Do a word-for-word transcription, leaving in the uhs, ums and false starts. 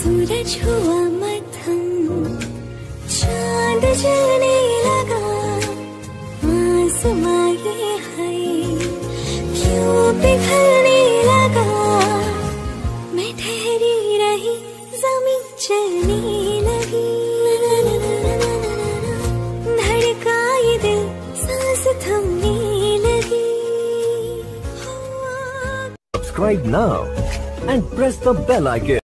सूरज हुआ मध्यम, चांद जलने लगा, आसमां ये है क्यों पिघलने लगा। मैं ठहरी रही, ज़मीं चलने लगी, धड़का ये दिल, सांस थमने लगी। Subscribe now and press the bell icon.